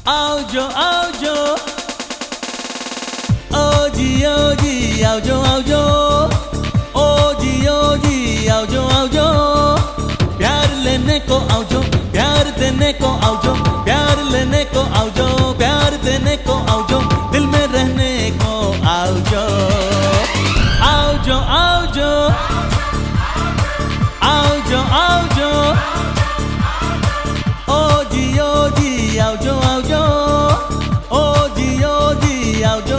आओ जो ओ जी आओ जो ओ जी आओ जो प्यार लेने को आओ जो प्यार देने को आओ जो प्यार लेने को आओ जो प्यार देने को आओ जो दिल में रहने को आओ जो आओ जो आओ जो आओ जो ओ जी आओ जो ओ जी आओ जो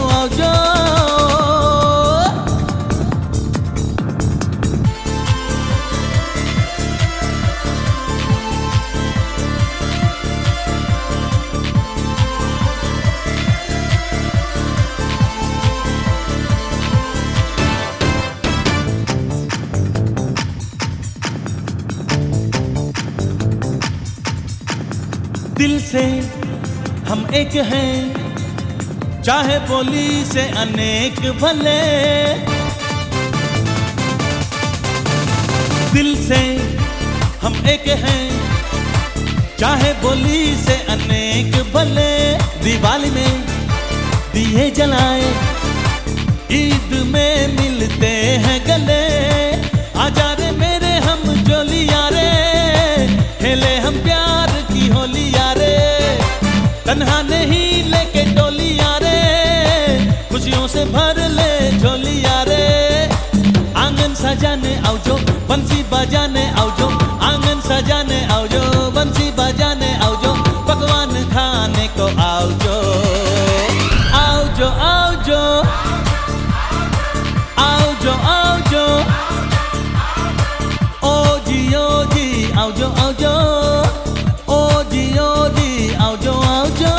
दिल से हम एक हैं, चाहे बोली से अनेक भले। दिल से हम एक हैं, चाहे बोली से अनेक भले। दिवाली में दिए जलाए, ईद में मिलते हैं गले। आजा रे मेरे हम जोलिया रे, खेले हम प्यार की होली यारे। तन्हा नहीं लेके डोली यारे, खुशियों से भर ले झोली यारे। आंगन सजाने आओ जो, बंसी बजाने आओ जो। आंगन सजाने आओ जो, बंसी बजाने आओ जो। पकवान खाने को आओ जो, आओ जो आओ जो आओ जो आओ जो ओ जी आओ जो आओ जो ओ जी आओ जो आओ जो।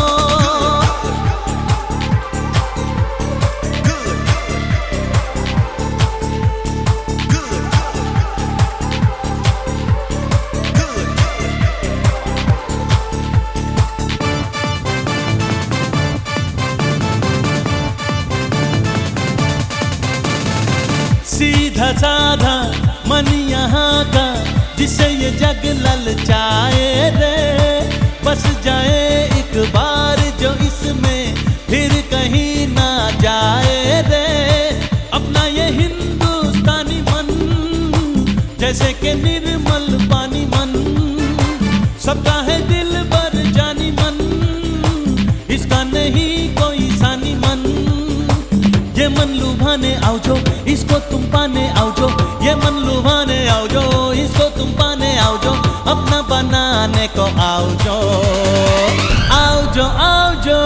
सीधा साधा मन यहाँ का, जिसे ये जग ललचाए रे। बस जाए एक बार जो इसमें, फिर कहीं ना जाए रे। अपना ये हिंदुस्तानी मन, जैसे कि निर्मल पानी मन। सबका है दिल भर जानी मन, इसका नहीं कोई सानी मन। ये मन लुभाने आओ जो, इसको तुम पाने आओ जो। ये मन लुभाने आओ जो, इसको तुम पाने आओ जो। अपना बनाने को आओ जो, आओ जो आओ जो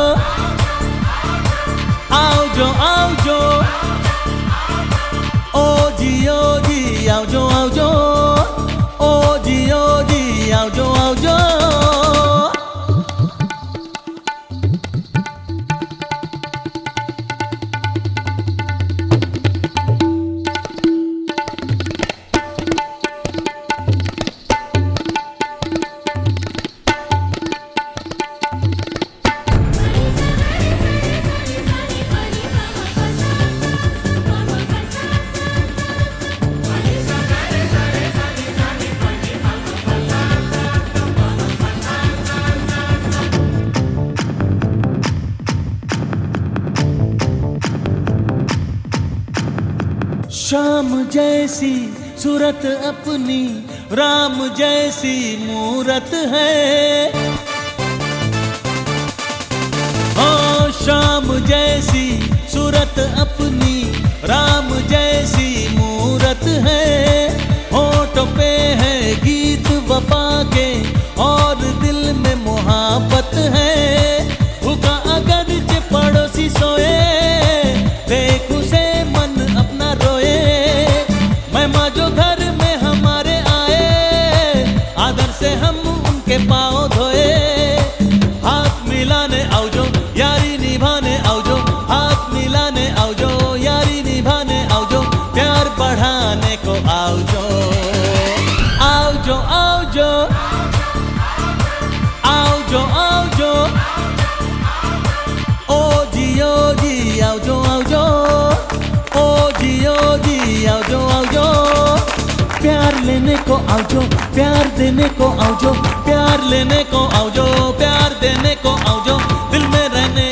आओ जो आओ जो ओ जी आओ जो आओ जो ओ जी आओ जो आओ जो। शाम जैसी सूरत अपनी, राम जैसी मूरत है। हाँ, शाम जैसी सूरत अपनी, राम जैसी मूरत है। होठों पे है गीत वफा के, और दिल में मोहब्बत है। भूखा अगर जे पड़ोसी सोए, देख उसे मन अपना रोए। मेहमान जो घर में हमारे आए, आदर से हम उनके पाँव धोए। हाथ मिलाने आओ जो, यारी निभाने आओ जो। हाथ मिलाने आओ जो, यारी निभाने आओ जो। प्यार बढ़ाने को आओ जो, आओ जो आओ जो आओ जो आओ जो ओ जी आओ जो आओ जो ओ जी आओ जो आओ जो। प्यार लेने को आओ जो, प्यार देने को आओ जो, प्यार लेने को आओ जो, प्यार देने को आओ जो, दिल में रहने